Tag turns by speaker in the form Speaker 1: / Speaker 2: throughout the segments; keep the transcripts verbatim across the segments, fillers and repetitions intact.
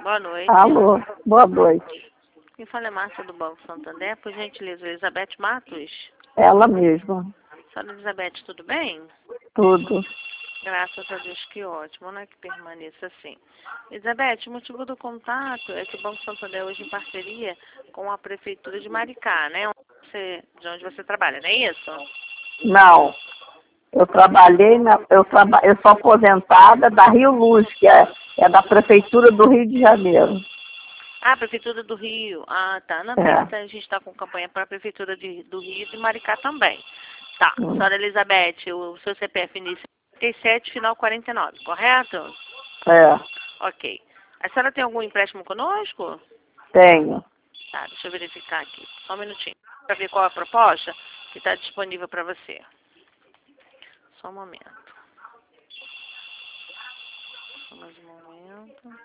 Speaker 1: Boa noite.
Speaker 2: Alô, boa noite.
Speaker 1: Quem fala é Márcia do Banco Santander. Por gentileza, Elizabeth Matos.
Speaker 2: Ela mesma.
Speaker 1: Senhora Elizabeth, tudo bem?
Speaker 2: Tudo.
Speaker 1: Graças a Deus, que ótimo, né? Que permaneça assim. Elizabeth, o motivo do contato é que o Banco Santander hoje em parceria com a Prefeitura de Maricá, né? Onde você, de onde você trabalha, não é isso?
Speaker 2: Não. Eu trabalhei, na, eu, traba, eu sou aposentada da Rio Luz, que é, é da Prefeitura do Rio de Janeiro.
Speaker 1: Ah, Prefeitura do Rio. Ah, tá. Não,
Speaker 2: É.
Speaker 1: porque a gente está com campanha para a Prefeitura de, do Rio e de Maricá também. Tá.
Speaker 2: Hum.
Speaker 1: Senhora Elizabeth, o seu C P F início trinta e sete, final quarenta e nove, correto?
Speaker 2: É,
Speaker 1: Ok. A senhora tem algum empréstimo conosco?
Speaker 2: tenho.
Speaker 1: Tá, deixa eu verificar aqui. Só um minutinho. Para ver qual é a proposta que está disponível para você. Só um momento. Só mais um momento.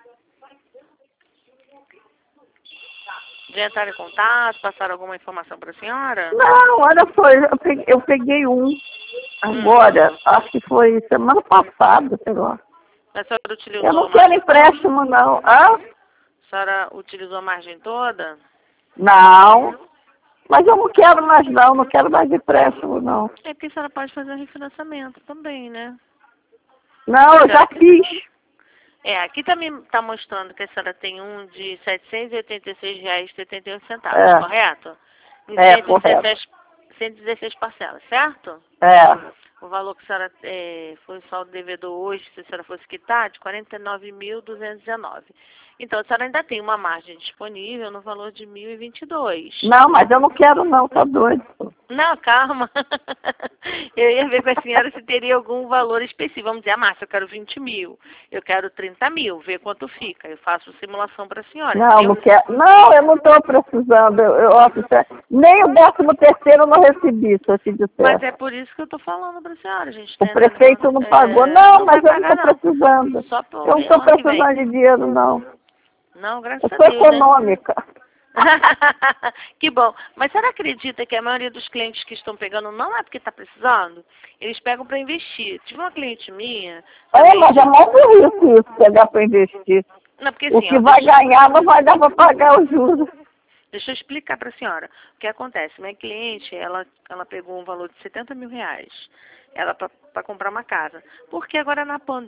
Speaker 1: Já entraram em contato? Passaram alguma informação para a senhora?
Speaker 2: Não, olha só, eu peguei, eu peguei um agora, acho que foi semana passada, sei lá.
Speaker 1: A senhora utilizou
Speaker 2: Eu
Speaker 1: a
Speaker 2: não quero
Speaker 1: margem
Speaker 2: empréstimo, não. Hã?
Speaker 1: toda? A senhora utilizou a margem toda?
Speaker 2: Não. Mas eu não quero mais, não. Não quero mais empréstimo, não.
Speaker 1: É porque a senhora pode fazer refinanciamento também, né?
Speaker 2: Não, eu já fiz.
Speaker 1: É, aqui também está mostrando que a senhora tem um de setecentos e oitenta e seis reais e setenta e oito centavos,
Speaker 2: É.
Speaker 1: correto? Em
Speaker 2: É,
Speaker 1: cento e dezesseis,
Speaker 2: correto.
Speaker 1: cento e dezesseis parcelas, certo?
Speaker 2: É.
Speaker 1: O valor que a senhora é, foi o saldo devedor hoje, se a senhora fosse quitar, de quarenta e nove mil duzentos e dezenove. Então, a senhora ainda tem uma margem disponível no valor de mil e vinte e dois.
Speaker 2: Não, mas eu não quero, não. Tá doido.
Speaker 1: Não, calma. Eu ia ver com a senhora se teria algum valor específico. Vamos dizer, ah, Márcia, eu quero vinte mil. Eu quero trinta mil. Ver quanto fica. Eu faço simulação para a senhora.
Speaker 2: Não,
Speaker 1: entendeu?
Speaker 2: não quero. Não, eu não estou precisando. Eu, eu, eu, nem o décimo terceiro eu não recebi, se eu te disser.
Speaker 1: Mas é por isso que eu estou falando para a senhora, gente.
Speaker 2: O
Speaker 1: Tá
Speaker 2: prefeito
Speaker 1: entrando,
Speaker 2: não
Speaker 1: é,
Speaker 2: pagou. Não,
Speaker 1: não
Speaker 2: mas
Speaker 1: vai
Speaker 2: eu não
Speaker 1: pagar,
Speaker 2: estou
Speaker 1: não.
Speaker 2: precisando.
Speaker 1: Só pro
Speaker 2: Eu não estou
Speaker 1: ano que vem.
Speaker 2: precisando de dinheiro, não.
Speaker 1: Não, graças
Speaker 2: Eu
Speaker 1: a
Speaker 2: sou
Speaker 1: Deus, né?
Speaker 2: econômica.
Speaker 1: Que bom. Mas você não acredita que a maioria dos clientes que estão pegando não é porque está precisando? Eles pegam para investir. Tive uma cliente minha...
Speaker 2: É,
Speaker 1: também
Speaker 2: mas
Speaker 1: de-
Speaker 2: é mó burrice isso, pegar para investir.
Speaker 1: Não, porque
Speaker 2: O
Speaker 1: assim,
Speaker 2: que
Speaker 1: ó,
Speaker 2: vai
Speaker 1: deixa,
Speaker 2: ganhar não vai dar para pagar os juros.
Speaker 1: deixa eu explicar para a senhora. O que acontece? Minha cliente, ela, ela pegou um valor de setenta mil reais. Ela para comprar uma casa. Porque agora na pandemia,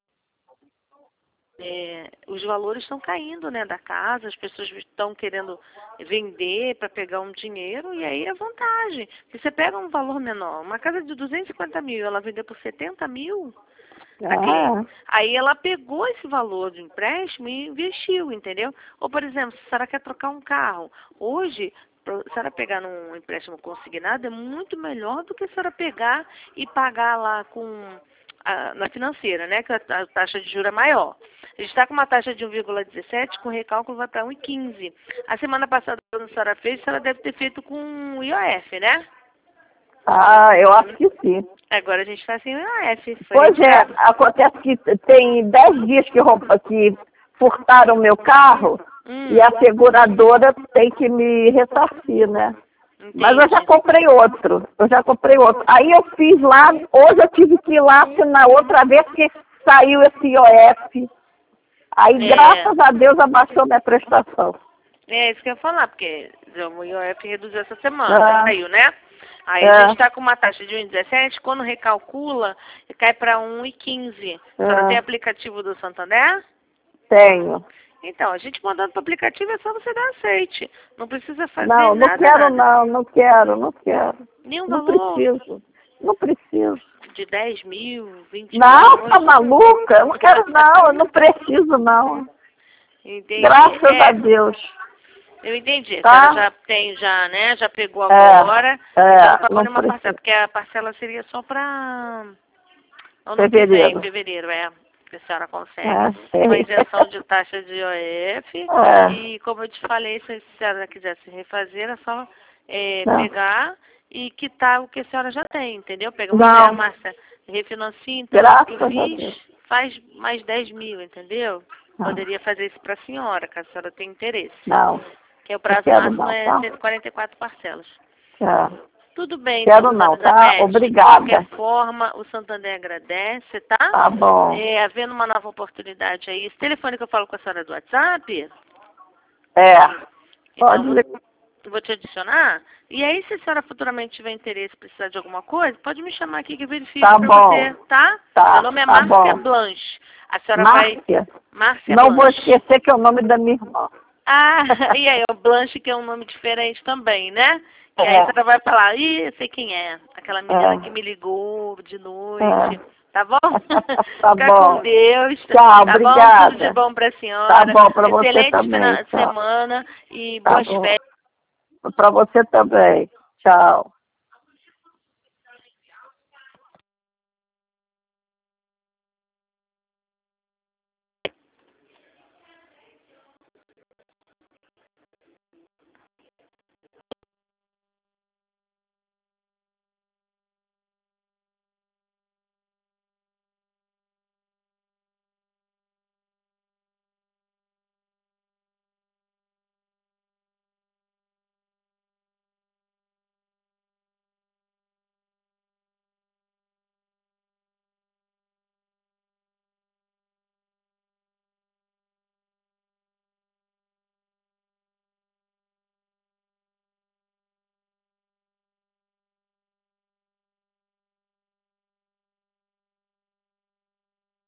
Speaker 1: É, os valores estão caindo, né, da casa, as pessoas estão querendo vender para pegar um dinheiro e aí é vantagem. Se você pega um valor menor, uma casa de duzentos e cinquenta mil, ela vender por setenta mil,
Speaker 2: Ah,
Speaker 1: aí ela pegou esse valor de empréstimo e investiu, entendeu? Ou, por exemplo, se a senhora quer trocar um carro, hoje, pra- se a senhora pegar num empréstimo consignado, é muito melhor do que a senhora pegar e pagar lá com a- na financeira, né, que a, a taxa de juros é maior. A gente está com uma taxa de um vírgula dezessete, com recálculo vai para um vírgula quinze. A semana passada, quando a senhora fez, a senhora deve ter feito com I O F, né?
Speaker 2: ah, eu acho que sim.
Speaker 1: Agora a gente está sem I O F. Foi
Speaker 2: Pois é,
Speaker 1: retirado.
Speaker 2: acontece que tem dez dias que, rouba, que furtaram meu carro
Speaker 1: Hum,
Speaker 2: e a seguradora tem que me ressarcir, né? Mas eu já
Speaker 1: entendi.
Speaker 2: comprei outro, eu já comprei outro. Aí eu fiz lá, hoje eu tive que ir lá assinar outra vez que saiu esse I O F. Aí,
Speaker 1: É.
Speaker 2: graças a Deus, abaixou minha prestação.
Speaker 1: É isso que eu ia falar, porque o I O F reduziu essa semana,
Speaker 2: Ah.
Speaker 1: saiu, né? Aí
Speaker 2: É.
Speaker 1: a gente está com uma taxa de um vírgula dezessete, quando recalcula, cai para um vírgula quinze. A senhora
Speaker 2: É.
Speaker 1: tem aplicativo do Santander?
Speaker 2: Tenho.
Speaker 1: Então, a gente mandando para o aplicativo é só você dar aceite. Não precisa fazer
Speaker 2: Não, não
Speaker 1: nada,
Speaker 2: quero
Speaker 1: nada.
Speaker 2: não, não quero, não quero.
Speaker 1: Nenhum
Speaker 2: Não
Speaker 1: valor
Speaker 2: preciso, não preciso.
Speaker 1: de dez mil, vinte
Speaker 2: Não,
Speaker 1: mil.
Speaker 2: tá maluca? Eu não quero não, eu não preciso não.
Speaker 1: Entendi.
Speaker 2: Graças
Speaker 1: É,
Speaker 2: a Deus.
Speaker 1: eu entendi. A
Speaker 2: Tá?
Speaker 1: senhora já tem, já, né? Já pegou agora.
Speaker 2: é,
Speaker 1: então não pagou
Speaker 2: não
Speaker 1: nenhuma
Speaker 2: preciso.
Speaker 1: parcela, porque a parcela seria só para ano que vem,
Speaker 2: Fevereiro.
Speaker 1: fevereiro, é. Que a senhora consegue.
Speaker 2: Ah, sei.
Speaker 1: Com isenção de taxa de I O F.
Speaker 2: É.
Speaker 1: E como eu te falei, se a senhora quisesse refazer, é só é,
Speaker 2: Não.
Speaker 1: pegar e quitar o que a senhora já tem, entendeu? Pega uma
Speaker 2: Não.
Speaker 1: ideia, Márcia, refinancia, então
Speaker 2: Graças
Speaker 1: o que eu
Speaker 2: a
Speaker 1: fiz,
Speaker 2: Deus.
Speaker 1: faz mais dez mil, entendeu?
Speaker 2: Não.
Speaker 1: Poderia fazer isso para a senhora, caso a senhora tenha interesse.
Speaker 2: Não.
Speaker 1: Que é o prazo
Speaker 2: quero
Speaker 1: máximo
Speaker 2: não,
Speaker 1: é
Speaker 2: tá?
Speaker 1: cento e quarenta e quatro parcelas.
Speaker 2: Tchau.
Speaker 1: Tudo bem,
Speaker 2: Quero
Speaker 1: então,
Speaker 2: não, tá?
Speaker 1: Elizabeth.
Speaker 2: Obrigada.
Speaker 1: De qualquer forma, o Santander agradece, tá?
Speaker 2: Tá bom.
Speaker 1: É, havendo uma nova oportunidade aí. Esse telefone que eu falo com a senhora do WhatsApp?
Speaker 2: É,
Speaker 1: Então,
Speaker 2: pode
Speaker 1: vou,
Speaker 2: ligar.
Speaker 1: vou te adicionar. E aí, se a senhora futuramente tiver interesse, precisar de alguma coisa, pode me chamar aqui que eu verifico
Speaker 2: Tá
Speaker 1: pra
Speaker 2: bom.
Speaker 1: você, tá?
Speaker 2: Tá,
Speaker 1: Meu nome é
Speaker 2: tá
Speaker 1: Márcia
Speaker 2: bom.
Speaker 1: Blanche. A senhora vai...
Speaker 2: Márcia.
Speaker 1: Márcia
Speaker 2: Não vou
Speaker 1: Blanche.
Speaker 2: esquecer que é o nome da minha irmã.
Speaker 1: Ah, e aí, o Blanche, que é um nome diferente também, né? Que aí
Speaker 2: É.
Speaker 1: a senhora vai falar, ih, eu sei quem é. Aquela menina
Speaker 2: É.
Speaker 1: que me ligou de noite.
Speaker 2: É.
Speaker 1: Tá bom?
Speaker 2: Tá
Speaker 1: Fica
Speaker 2: bom.
Speaker 1: com Deus.
Speaker 2: Tchau,
Speaker 1: Tá bom? Tudo de
Speaker 2: obrigada.
Speaker 1: bom pra
Speaker 2: Tá
Speaker 1: senhora.
Speaker 2: bom, pra você
Speaker 1: Excelente
Speaker 2: também.
Speaker 1: final de
Speaker 2: Tchau.
Speaker 1: semana e
Speaker 2: Tá
Speaker 1: boas
Speaker 2: bom.
Speaker 1: férias.
Speaker 2: Pra você também. Tchau.